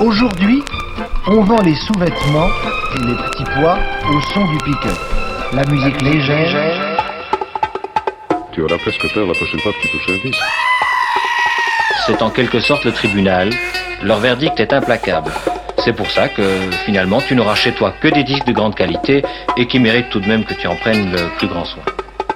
Aujourd'hui, on vend les sous-vêtements et les petits pois au son du pick-up. La musique légère. Tu auras presque peur la prochaine fois que tu touches un disque. C'est en quelque sorte le tribunal. Leur verdict est implacable. C'est pour ça que, finalement, tu n'auras chez toi que des disques de grande qualité et qui méritent tout de même que tu en prennes le plus grand soin.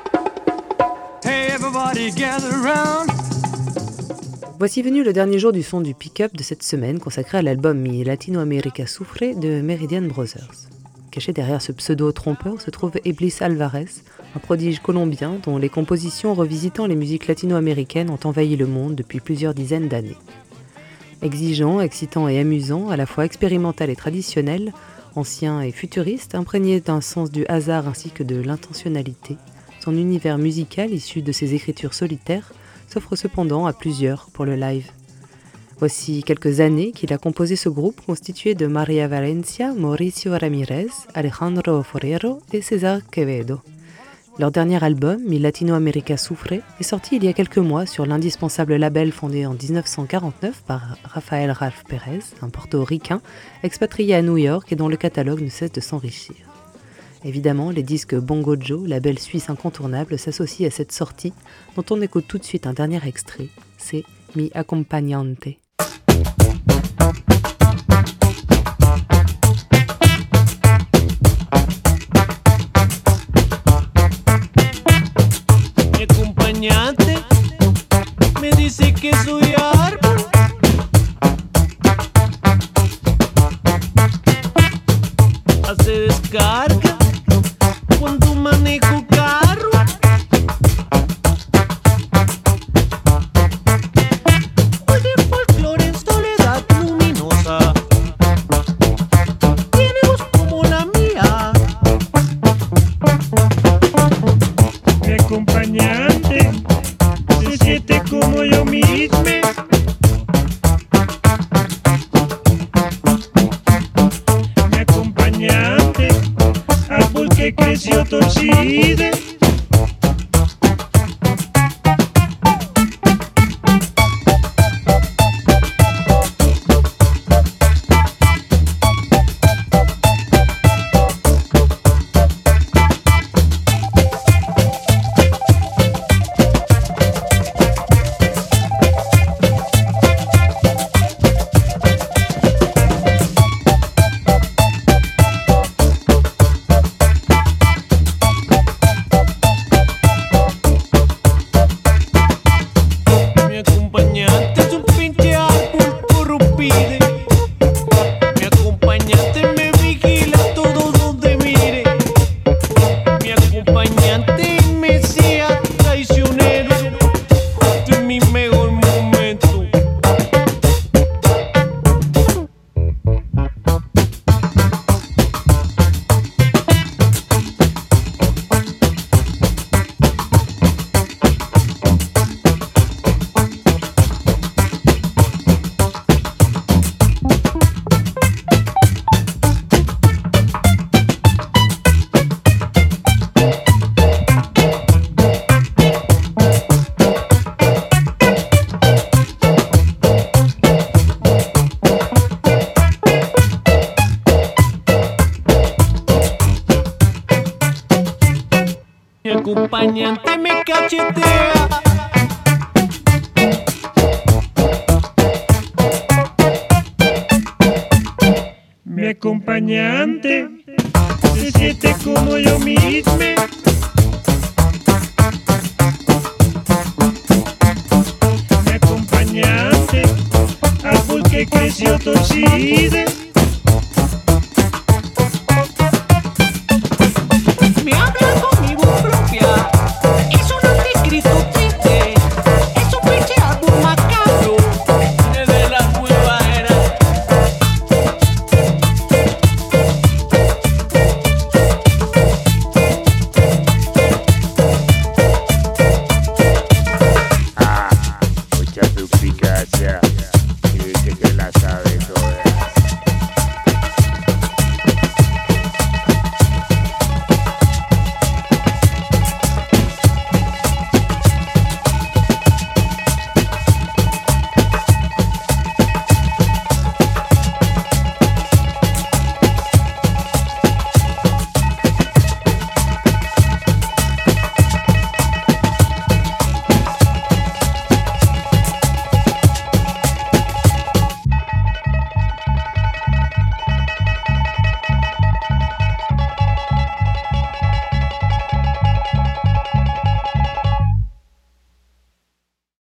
Voici venu le dernier jour du son du pick-up de cette semaine consacré à l'album Mi Latinoamérica Sufre de Meridian Brothers. Caché derrière ce pseudo-trompeur se trouve Iblis Alvarez, un prodige colombien dont les compositions revisitant les musiques latino-américaines ont envahi le monde depuis plusieurs dizaines d'années. Exigeant, excitant et amusant, à la fois expérimental et traditionnel, ancien et futuriste, imprégné d'un sens du hasard ainsi que de l'intentionnalité, son univers musical issu de ses écritures solitaires s'offre cependant à plusieurs pour le live. Voici quelques années qu'il a composé ce groupe constitué de Maria Valencia, Mauricio Ramirez, Alejandro Forero et César Quevedo. Leur dernier album, Mi Latinoamérica Sufre, est sorti il y a quelques mois sur l'indispensable label fondé en 1949 par Rafael Ralph Pérez, un portoricain expatrié à New York et dont le catalogue ne cesse de s'enrichir. Évidemment, les disques Bongo Joe, label suisse incontournable, s'associent à cette sortie, dont on écoute tout de suite un dernier extrait, c'est Mi Acompañante. Me dice que soy árbol, hace descarga cuando manejo carro. Oye, folclore en soledad luminosa, tiene voz como la mía. Mi acompañante se siente como yo mismo. Mi acompañante, árbol que creció torcido. Mi acompañante me cachetea. Mi acompañante se siente como yo mismo. Mi acompañante, árbol que creció torcido.